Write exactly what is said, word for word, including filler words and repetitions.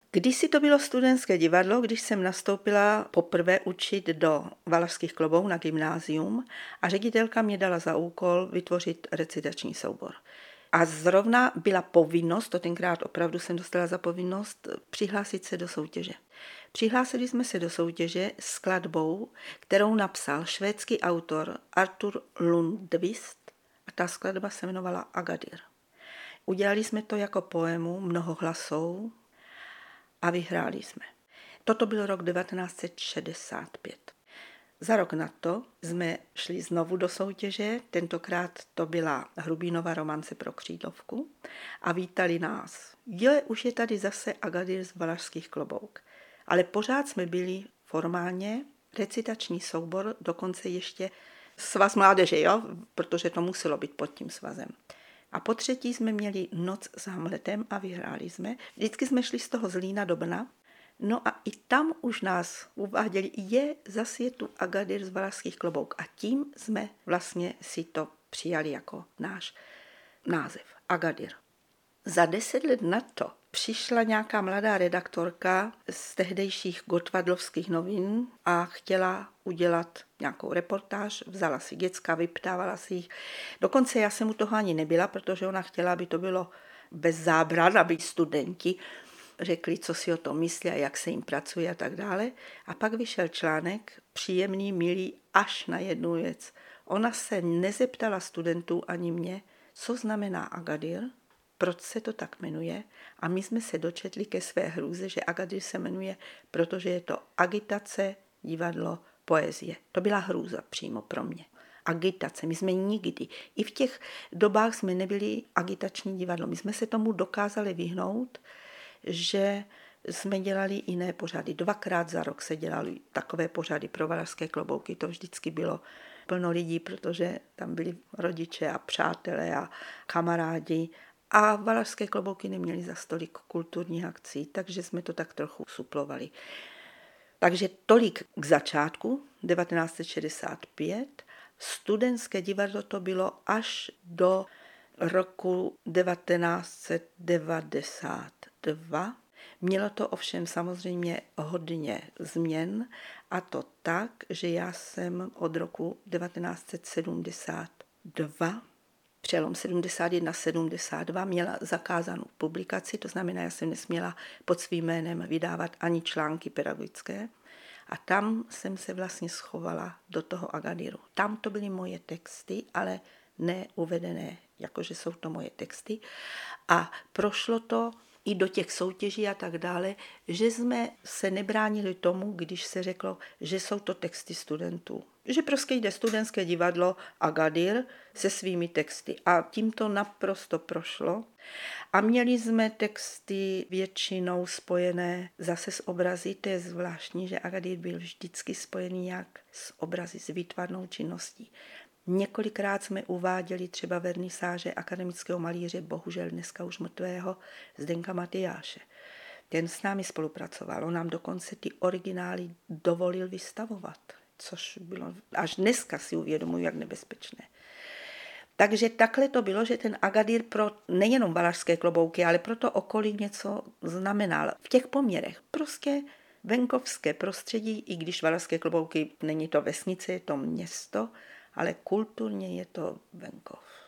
Kdysi to bylo studentské divadlo, když jsem nastoupila poprvé učit do Valašských Klobouk na gymnázium a ředitelka mě dala za úkol vytvořit recitační soubor. A zrovna byla povinnost, to tenkrát opravdu jsem dostala za povinnost, přihlásit se do soutěže. Přihlásili jsme se do soutěže s skladbou, kterou napsal švédský autor Artur Lundqvist a ta skladba se jmenovala Agadir. Udělali jsme to jako poému mnohohlasou a vyhráli jsme. Toto byl rok devatenáct set šedesát pět. Za rok na to jsme šli znovu do soutěže, tentokrát to byla Hrubínova romance pro křídlovku a vítali nás. Jo, už je tady zase Agadir z Valašských Klobouk. Ale pořád jsme byli formálně recitační soubor, dokonce ještě svaz mládeže, jo? Protože to muselo být pod tím svazem. A po třetí jsme měli Noc s Hamletem a vyhráli jsme. Vždycky jsme šli z toho Zlína do Brna. No a i tam už nás uváděli, je zase je tu Agadir z Valašských Klobouk. A tím jsme vlastně si to přijali jako náš název, Agadir. Za deset let na to přišla nějaká mladá redaktorka z tehdejších Gottwaldovských novin a chtěla udělat nějakou reportáž, vzala si děcka, vyptávala si jich. Dokonce já jsem u toho ani nebyla, protože ona chtěla, aby to bylo bez zábran, aby studenti řekli, co si o tom myslí a jak se jim pracuje a tak dále. A pak vyšel článek, příjemný, milý, až na jednu věc. Ona se nezeptala studentů ani mě, co znamená Agadir, proč se to tak jmenuje, a my jsme se dočetli ke své hrůze, že Agadir se jmenuje, protože je to agitace, divadlo, poezie. To byla hrůza přímo pro mě. Agitace, my jsme nikdy, i v těch dobách jsme nebyli agitační divadlo, my jsme se tomu dokázali vyhnout, že jsme dělali jiné pořady. Dvakrát za rok se dělali takové pořady pro Valašské Klobouky, to vždycky bylo plno lidí, protože tam byli rodiče a přátelé a kamarádi. A Valašské Klobouky neměly za stolik kulturních akcí, takže jsme to tak trochu suplovali. Takže tolik k začátku devatenáct set šedesát pět. Studentské divadlo to bylo až do roku devatenáct set devadesát dva. Mělo to ovšem samozřejmě hodně změn, a to tak, že já jsem od roku devatenáct set sedmdesát dva, přelom sedmdesát jedna sedmdesát dva, měla zakázanou publikaci, to znamená, já jsem nesměla pod svým jménem vydávat ani články pedagogické. A tam jsem se vlastně schovala do toho Agadiru. Tam to byly moje texty, ale neuvedené, jakože jsou to moje texty. A prošlo to i do těch soutěží a tak dále, že jsme se nebránili tomu, když se řeklo, že jsou to texty studentů. Že prostě jde studentské divadlo Agadir se svými texty. A tím to naprosto prošlo. A měli jsme texty většinou spojené zase s obrazy. To je zvláštní, že Agadir byl vždycky spojený nějak s obrazy, s výtvarnou činností. Několikrát jsme uváděli třeba vernisáže akademického malíře, bohužel dneska už mrtvého, Zdenka Matyáše. Ten s námi spolupracoval, on nám dokonce ty originály dovolil vystavovat, což bylo, až dneska si uvědomuji, jak nebezpečné. Takže takhle to bylo, že ten Agadir pro nejenom Valašské Klobouky, ale pro to okolí něco znamenal. V těch poměrech prostě venkovské prostředí, i když Valašské Klobouky není to vesnice, je to město, ale kulturně je to venkov.